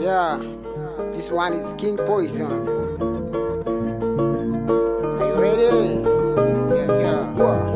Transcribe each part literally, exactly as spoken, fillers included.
Yeah, this one is King Poison. Are you ready? Yeah, yeah. Whoa.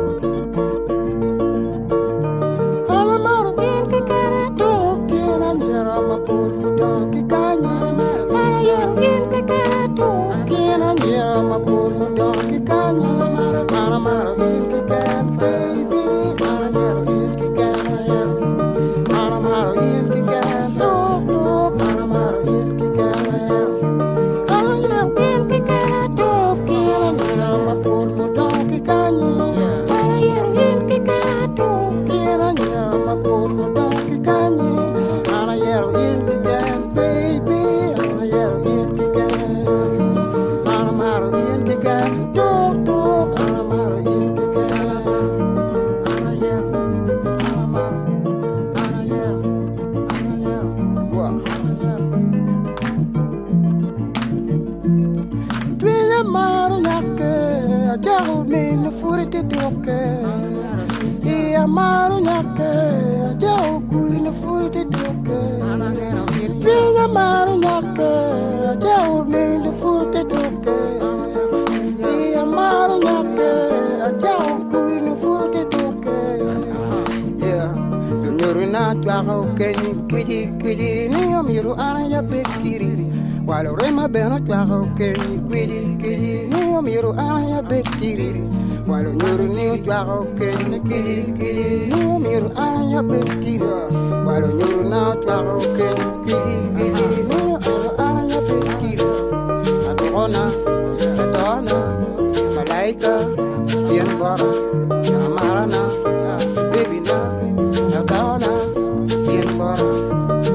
While Rema Beno Twaro Kenny, Quiddy, Kiddy, no Miro Aya Betty, while Nuru New Twaro Kenny, Kiddy, Kiddy, no Miro Aya Betty, while Nuru now Twaro Kenny, Kiddy, Kiddy, no Aya Betty, Adona, Adona, Malaika, Yanbara, Marana, Baby Na, Adona, Yanbara.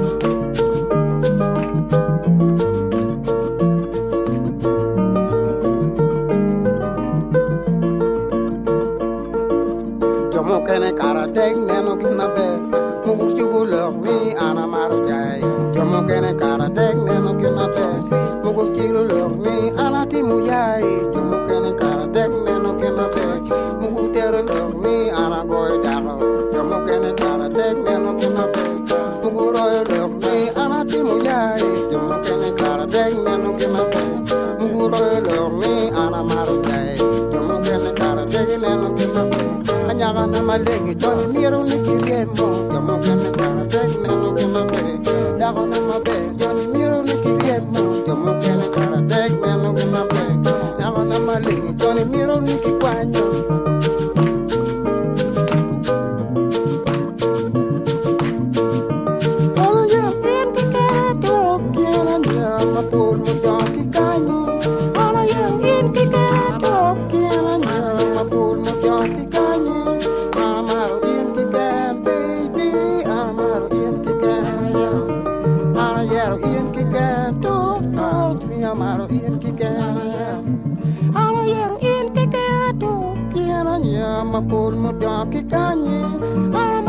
Kene kara deg neno kina be muguk chubu lok mi ana maru jai jomo kene kara deg neno kina be muguk chilu lok mi ana timu jai jomo kene kara deg neno kina be muguk teru lok mi ana goy dago jomo kene kara deg neno kina be muguk roy lok mi ana timu jai jomo kene kara deg neno kina be muguk roy lok mi ana maru jai jomo kene kara deg neno kina be Anyaga na malengi Johnny Miro ni kiriemo Jomo kene kara deg neno kena be Dago na mabe Johnny Miro ni kiriemo Jomo kene kara deg neno kena be Dago na malengi Johnny Miro ni kikwanyo Oh yeah, ben kikato Kiena nja mapur mo jon kikanyi Oh yeah, ben kikato Kiena nja mapur mo jon kikanyi Amaro in kikana Ana yero in kikato Kiana nyama pul mo doki kanyi